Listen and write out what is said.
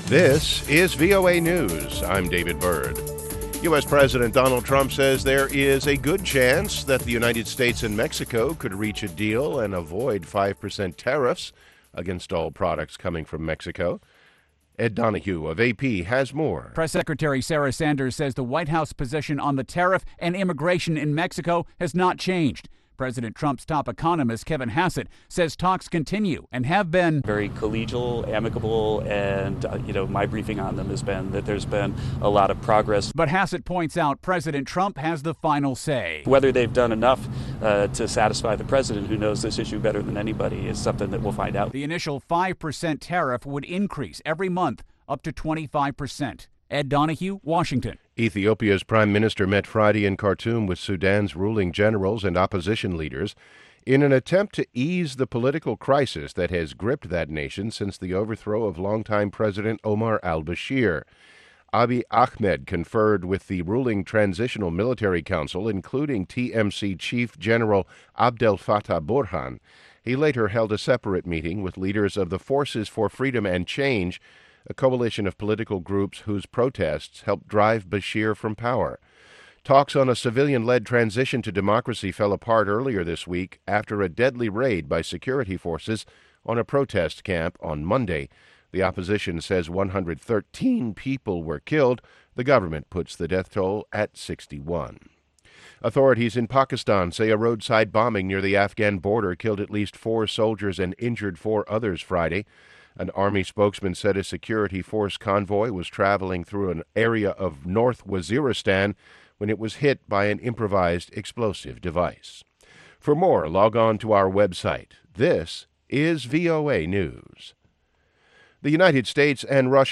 This is VOA News. I'm David Byrd. U.S. President Donald Trump says there is a good chance that the United States and Mexico could reach a deal and avoid 5% tariffs against all products coming from Mexico. Ed Donahue of AP has more. Press Secretary Sarah Sanders says the White House position on the tariff and immigration in Mexico has not changed. President Trump's top economist, Kevin Hassett, says talks continue and have been very collegial, amicable, and my briefing on them has been that there's been a lot of progress. But Hassett points out President Trump has the final say. Whether they've done enough to satisfy the president, who knows this issue better than anybody, is something that we'll find out. The initial 5% tariff would increase every month up to 25%. Ed Donahue, Washington. Ethiopia's prime minister met Friday in Khartoum with Sudan's ruling generals and opposition leaders in an attempt to ease the political crisis that has gripped that nation since the overthrow of longtime President Omar al-Bashir. Abiy Ahmed conferred with the ruling Transitional Military Council, including TMC Chief General Abdel Fattah Burhan. He later held a separate meeting with leaders of the Forces for Freedom and Change, a coalition of political groups whose protests helped drive Bashir from power. Talks on a civilian-led transition to democracy fell apart earlier this week after a deadly raid by security forces on a protest camp on Monday. The opposition says 113 people were killed. The government puts the death toll at 61. Authorities in Pakistan say a roadside bombing near the Afghan border killed at least 4 soldiers and injured 4 others Friday. An army spokesman said a security force convoy was traveling through an area of North Waziristan when it was hit by an improvised explosive device. For more, log on to our website. This is VOA News. The United States and Russia